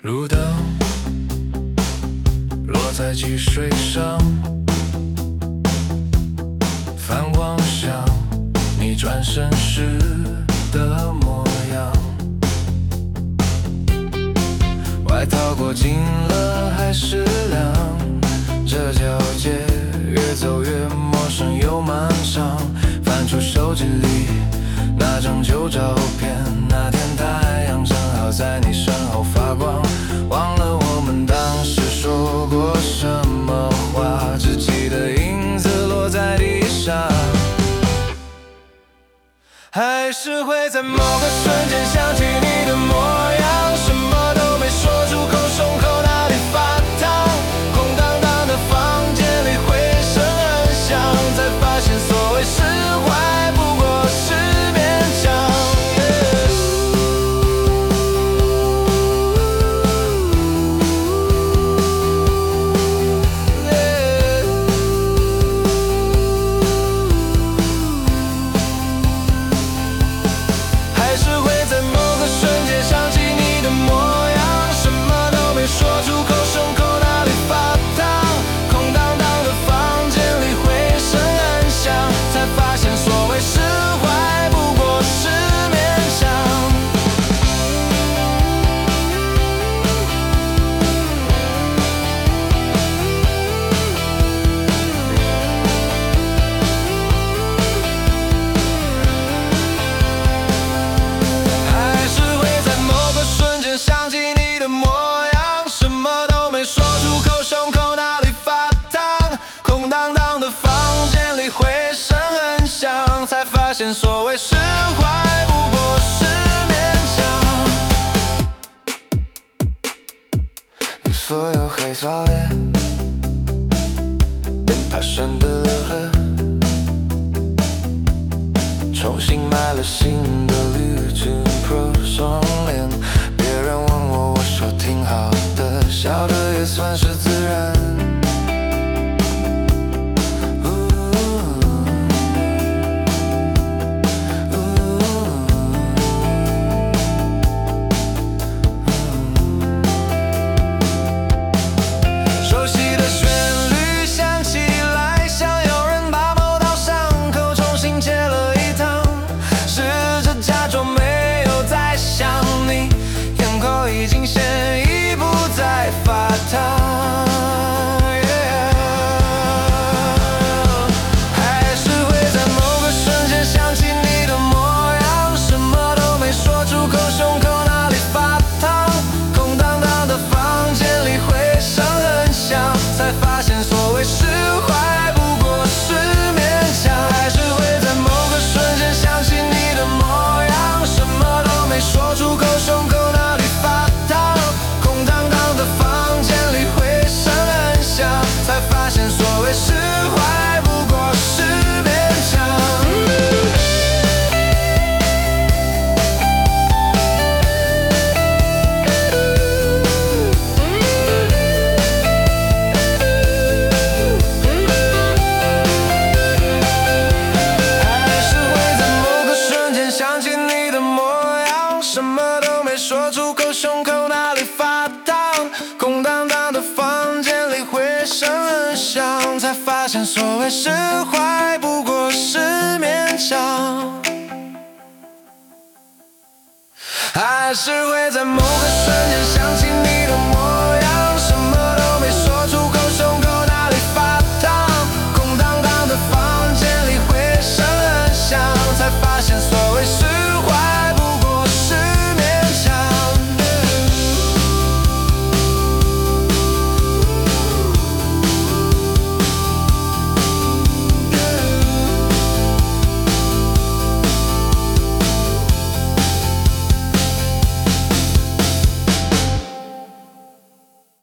路灯落在积水上，泛黄像你转身时的模样。外套裹紧了还是凉，这条街越走越陌生又漫长。翻出手机里那张旧照片，那天太阳正好在你身后发光。忘了我们当时说过什么话，只记得影子落在地上。还是会在某个瞬间想起你的模样，什么都没说出口，胸口那里发烫，空荡荡的房间里回声很响，才发现所谓释怀不过是勉强。还是会在某个瞬间想起你的模样，什么都没说出口，胸口那里发烫，空荡荡的房间里回声很响，才发现所谓释怀不过是勉强。还是会在某个瞬间想起你的模样，什么都没说出口，胸口那里发烫，空荡荡的房间里回声很响，才发现所谓释怀不过是勉强。你所有黑刷脸，变态深的裂痕，重新买了新的滤镜 Pro 双脸，别人问我，我说挺好的，笑的也算是自然。熟悉的旋律响起来，像有人把某道伤口重新切了一趟，试着假装没有在想你，眼眶已经先一步在发烫。还是会在某个瞬间想起你的模样，什么都没说出口，胸口那里发烫，空荡荡的房间里回声很响，才发现所谓释怀不过是勉强。还是会在某个瞬间想起你的模样，什么都没说出口，胸口那里发烫，空荡荡的房间里回声很响，才发现所谓释怀不过是勉强。还是会在某个瞬间想起你的模样，什么都没说出口，胸口那里发烫，空荡荡的房间里回声很响，才发现所谓释怀不过是勉强。还是会在某个瞬间想起你的模样，什么都没说出口，胸口那里发烫，空荡荡的房间里回声很响，才发现所谓释怀不过是勉强。